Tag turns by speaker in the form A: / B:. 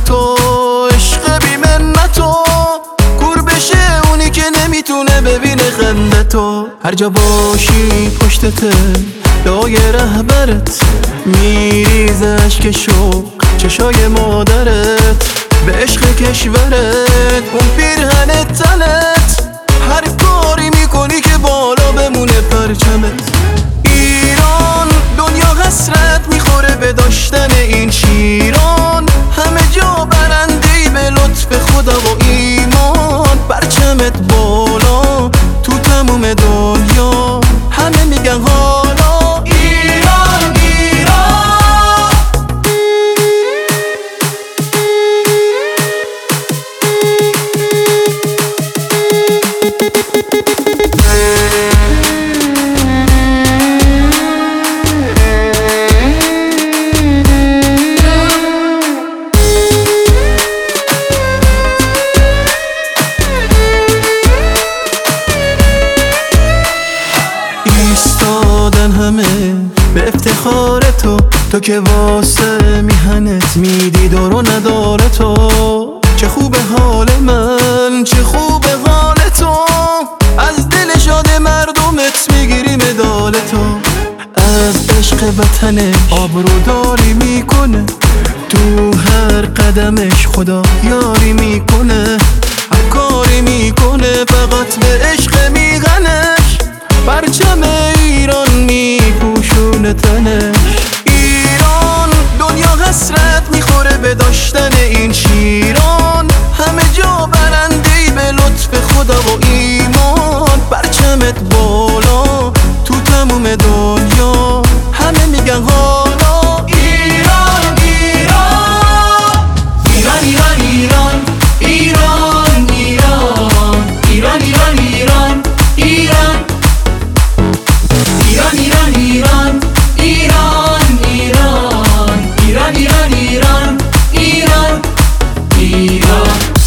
A: تو عشق بی منتو، کور بشه اونی که نمیتونه ببینه خنده تو. هر جا باشی پشتته لای رهبرت، میریزه اشک شوق چشای مادرت. به عشق کشورت اون پیرهن تنت، هر کاری میکنی که بالا بمونه پرچمت. ایران دنیا حسرت میخوره به داشتن این شیران، همه جا برنده‌ای به لطف خدا و ایمان. پرچمت بالا تو تموم دنیا، همه میگن حالا ایران ایران. ایستادن همه به افتخار تو، تو که واسه میهنت میدی دار و نداره تو. چه خوب حال من، چه خوب حال تو، از دل شاد مردمت میگیری مدال تو. از عشق وطنش آبروداری میکنه، تو هر قدمش خدا یاری میکنه. هر کاری میکنه فقط به عشق میغنش، پرچم ایران میپوشونه تنش. ایران دنیا حسرت میخوره به داشتن این شیران، همه جا برنده‌ای به لطف خدا و ایمان. پرچمت بالا تو تموم دنیا، همه میگن حالا ایران ایران. ایران ایران ایران ایران ایران ایران ایران ایران ایران ایران ایران ایران ایران ایران ایران ایران ایران ایران ایران.